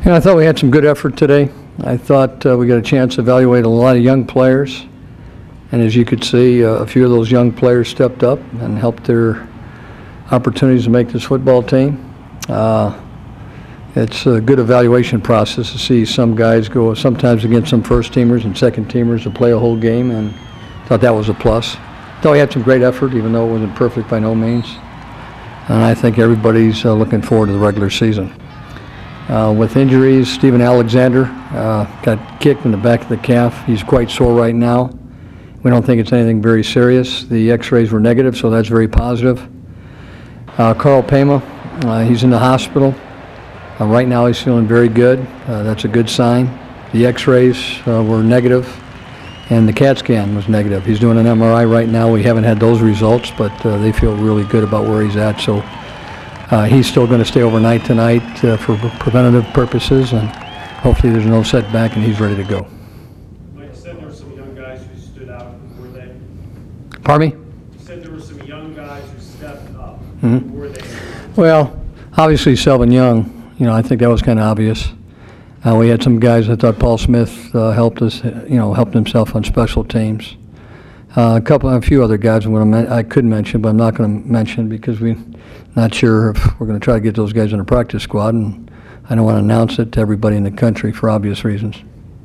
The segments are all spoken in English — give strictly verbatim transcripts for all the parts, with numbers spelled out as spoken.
Yeah, I thought we had some good effort today. I thought uh, we got a chance to evaluate a lot of young players. And as you could see, uh, a few of those young players stepped up and helped their opportunities to make this football team. Uh, it's a good evaluation process to see some guys go sometimes against some first-teamers and second-teamers to play a whole game, and thought that was a plus. Thought we had some great effort, even though it wasn't perfect by no means. And I think everybody's uh, looking forward to the regular season. Uh, with injuries, Stephen Alexander uh, got kicked in the back of the calf. He's quite sore right now. We don't think it's anything very serious. The x-rays were negative, so that's very positive. Uh, Carl Pema, uh, he's in the hospital. Uh, right now he's feeling very good. Uh, that's a good sign. The x-rays uh, were negative, and the CAT scan was negative. He's doing an M R I right now. We haven't had those results, but uh, they feel really good about where he's at. So uh, he's still going to stay overnight tonight uh, for preventative purposes, and hopefully there's no setback and he's ready to go. Like you said, there were some young guys who stood out. Were they? Pardon me? You said there were some young guys who stepped up. Mm-hmm. Were they? Well, obviously Selvin Young, you know, I think that was kind of obvious. Uh, we had some guys. I thought Paul Smith uh, helped us, you know, helped himself on special teams. Uh, a couple, a few other guys I'm gonna I could mention, but I'm not going to mention because we're not sure if we're going to try to get those guys in the practice squad, and I don't want to announce it to everybody in the country for obvious reasons.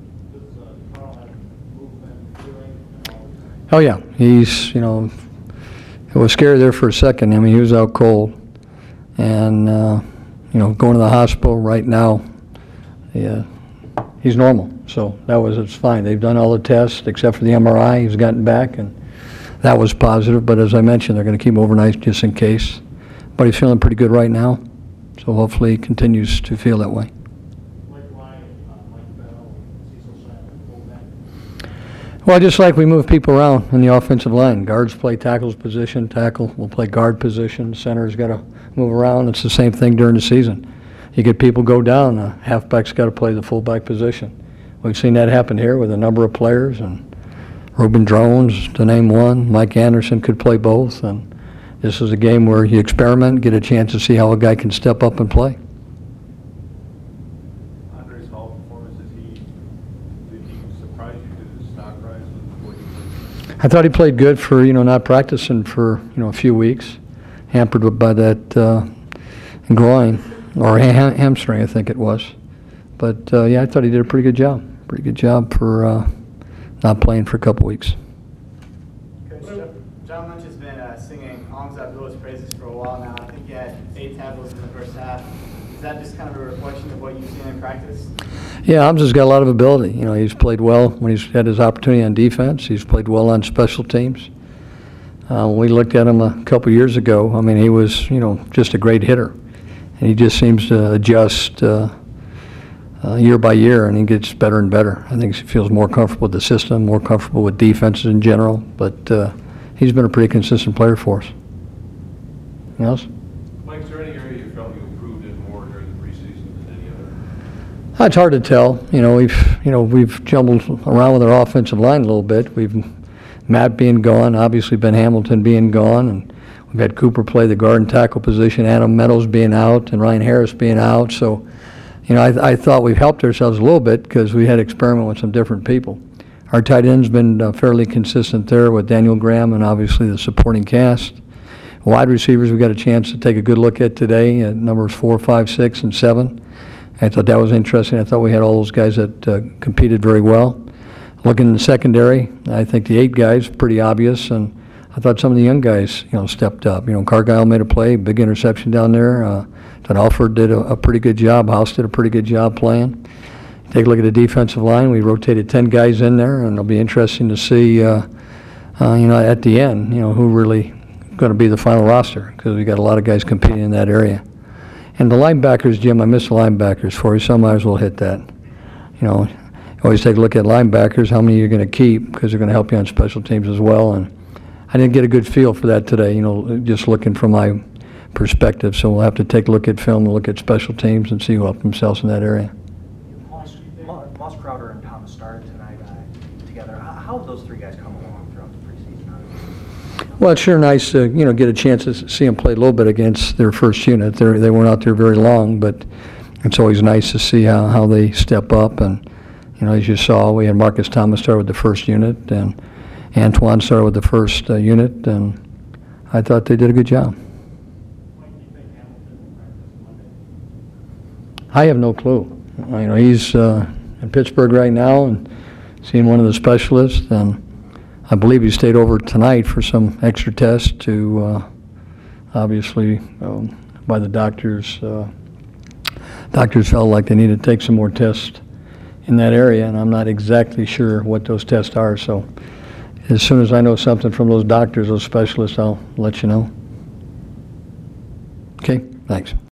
Oh yeah, he's, you know, it was scary there for a second. I mean, he was out cold, and uh, you know, going to the hospital right now. Yeah, he's normal, so that was it's fine. They've done all the tests except for the M R I. He's gotten back, and that was positive. But as I mentioned, they're going to keep him overnight just in case. But he's feeling pretty good right now, so hopefully he continues to feel that way. Well, just like we move people around in the offensive line. Guards play tackles position, tackle will play guard position, center's got to move around. It's the same thing during the season. You get people go down, the halfback's got to play the fullback position. We've seen that happen here with a number of players, and Reuben Drones, to name one. Mike Anderson could play both, and this is a game where you experiment, get a chance to see how a guy can step up and play. Andre's Hall performance, is he, did he surprise you? Did his stock rise with what he played? I thought he played good for, you know, not practicing for, you know, a few weeks, hampered by that uh, groin. Or ha hamstring, I think it was. But, uh, yeah, I thought he did a pretty good job. Pretty good job for uh, not playing for a couple weeks. Coach, John Lynch has been uh, singing Hamza Abdullah's praises for a while now. I think he had eight tackles in the first half. Is that just kind of a reflection of what you've seen in practice? Yeah, Hamza's got a lot of ability. You know, he's played well when he's had his opportunity on defense. He's played well on special teams. Uh, when we looked at him a couple years ago, I mean, he was, you know, just a great hitter. And he just seems to adjust uh, uh, year by year, and he gets better and better. I think he feels more comfortable with the system, more comfortable with defenses in general. But uh, he's been a pretty consistent player for us. Anything else? Mike, is there any area you felt you improved in more during the preseason than any other? It's hard to tell. You know, we've you know we've jumbled around with our offensive line a little bit. We've Matt being gone, obviously Ben Hamilton being gone, and we've had Cooper play the guard and tackle position, Adam Meadows being out, and Ryan Harris being out. So, you know, I, I thought we've helped ourselves a little bit because we had to experiment with some different people. Our tight end's been uh, fairly consistent there with Daniel Graham and obviously the supporting cast. Wide receivers we got a chance to take a good look at today at numbers four, five, six, and seven. I thought that was interesting. I thought we had all those guys that uh, competed very well. Looking in the secondary, I think the eight guys, pretty obvious, and I thought some of the young guys, you know, stepped up. You know, Cargile made a play, big interception down there. Uh, Then Alford did a, a pretty good job. House did a pretty good job playing. Take a look at the defensive line. We rotated ten guys in there, and it'll be interesting to see, uh, uh, you know, at the end, you know, who really going to be the final roster, because we got a lot of guys competing in that area. And the linebackers, Jim, I miss the linebackers for you, so I might as well hit that. You know, always take a look at linebackers, how many you're going to keep, because they're going to help you on special teams as well. And I didn't get a good feel for that today, you know, just looking from my perspective. So we'll have to take a look at film, look at special teams, and see who helped themselves in that area. Moss, Moss Crowder and Thomas started tonight uh, together. How, how have those three guys come along throughout the preseason? Well, it's sure nice to, you know, get a chance to see them play a little bit against their first unit. They're, they weren't out there very long, but it's always nice to see how, how they step up. And, you know, as you saw, we had Marcus Thomas start with the first unit, and Antoine started with the first uh, unit, and I thought they did a good job. Mike, do you think Hamilton will practice Monday? I have no clue. You know, he's uh, in Pittsburgh right now and seeing one of the specialists, and I believe he stayed over tonight for some extra tests to, uh, obviously, um, by the doctors. Uh, doctors felt like they needed to take some more tests in that area, and I'm not exactly sure what those tests are. So as soon as I know something from those doctors, those specialists, I'll let you know. Okay, thanks.